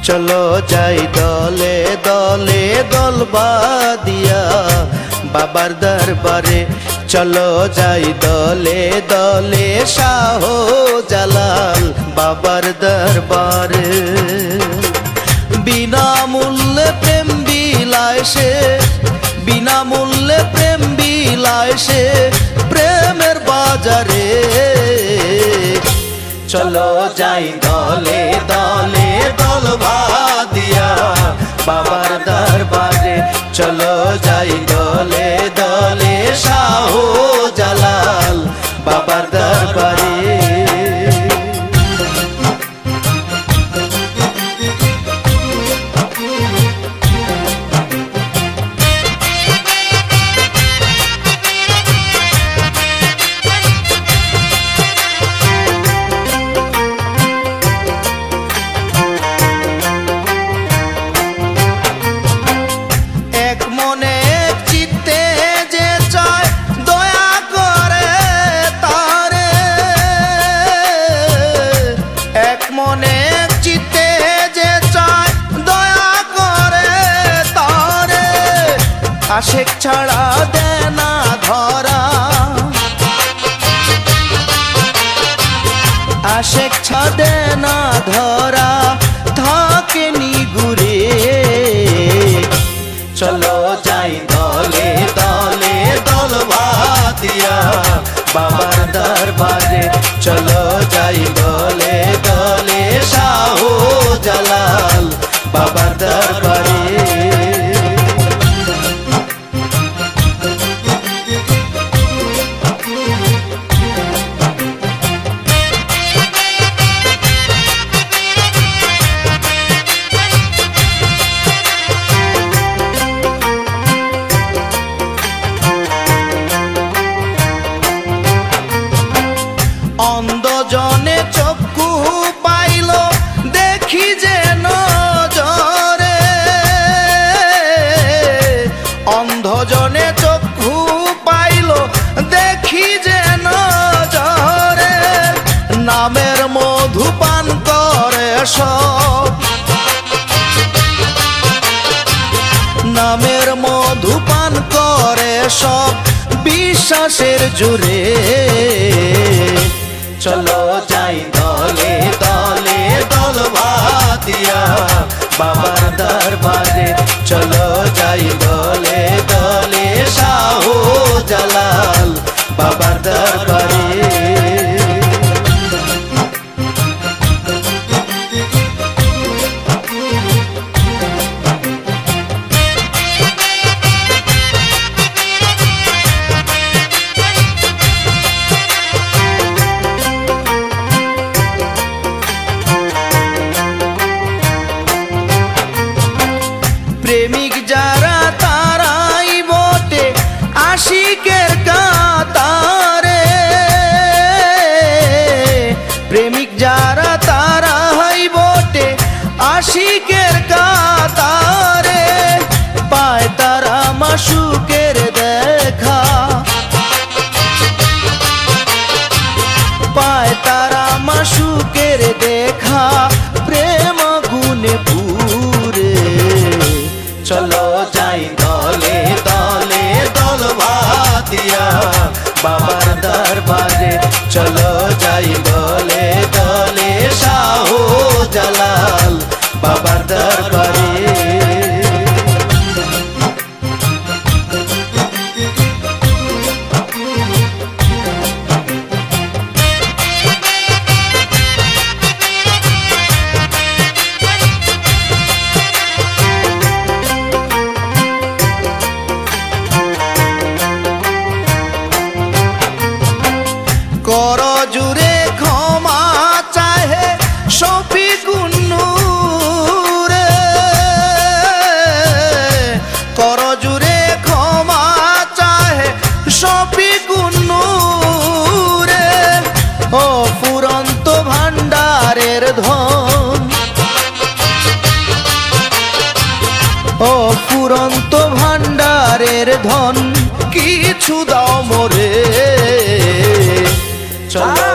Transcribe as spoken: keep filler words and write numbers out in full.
চলো যাই দলে দলে দল বাঁধিয়া বাবার দরবারে, চলো যাই দলে দলে শাহজালাল বাবার দরবারে। বিনামূল্যে প্রেম বিলায় সে, বিনামূল্যে প্রেম বিলায় সে প্রেমের বাজারে। চলো যাই দলে দলে দল বাঁধিয়া বাবার দরবারে, চলো যাই দলে দলে শাহজালাল বাবার দরবারে। আশেক ছাড়া দেনা ধরা, আশেক ছাড়ে না ধরা থাকে নিগুরে। চলো যাই দলে দলে দল বাঁধিয়া বাবার দরবারে, চলো যাই দলে দলে শাহজালাল বাবার দরবারে। অন্ধজনে চক্ষু পাইল দেখি যে নজরে, অন্ধজনে চক্ষু পাইল দেখি যে নজরে। নামের মধু পান করে সব, নামের মধু পান করে সব বিশ্বাসের জোরে। চলো যাই দলে দলে দল বাঁধিয়া বাবার দরবারে, চলো যাই দলে দলে শাহজালাল বাবার দরবারে। প্রেমিক যারা তারাই বটে আশিকের কাতারে, প্রেমিক যারা তারাই বটে আশিকের কাতারে। পায় তারা মাশুকের দেখা, পায় তারা মাশুকের দেখা প্রেম গুণে পুরে। চলো যাই দলে দলে দল বাঁধিয়া বাবার দরবারে, চলো যাই দলে দলে শাহজালাল বাবার দরবারে। কর জুড়ে ক্ষমা চাহে শফিকুন নূরে, কর জুড়ে ক্ষমা চাহে শফিকুন নূরে। ও ফুরন্ত ভান্ডারের ধন, ও ফুরন্ত ভান্ডারের ধন কিছু দাও মোরে। চলো